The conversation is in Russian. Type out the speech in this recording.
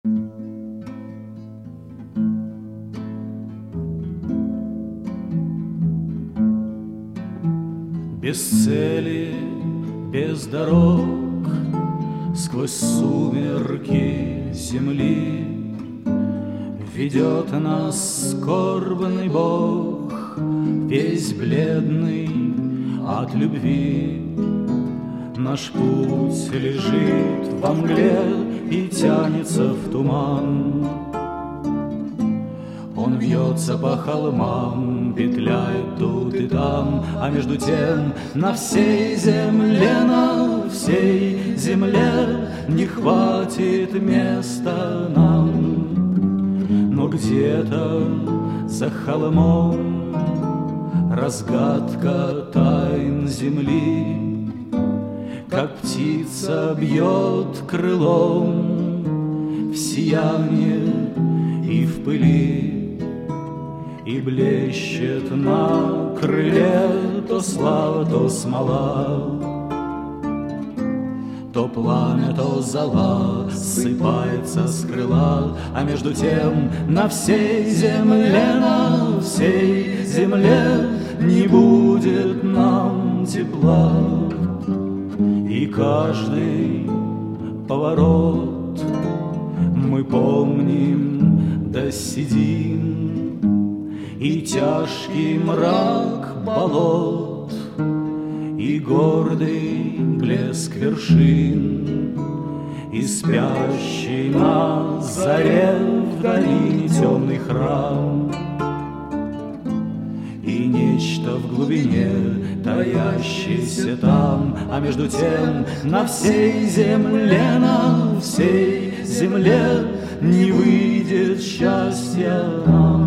Без цели, без дорог, сквозь сумерки земли ведет нас скорбный Бог, весь бледный от любви. Наш путь лежит во мгле и тянется в туман. Он вьется по холмам, петляет тут и там, а между тем на всей земле не хватит места нам. Но где-то за холмом разгадка тайн земли, как птица бьет крылом в сияние и в пыли. И блещет на крыле то слава, то смола, то пламя, то зола сыпается с крыла, а между тем на всей земле не будет нам тепла. И каждый поворот мы помним да сидим, и тяжкий мрак болот, и гордый блеск вершин, и спящий на заре в долине темный храм, и нечто в глубине, таящееся там, а между тем на всей земле не выйдет счастья нам.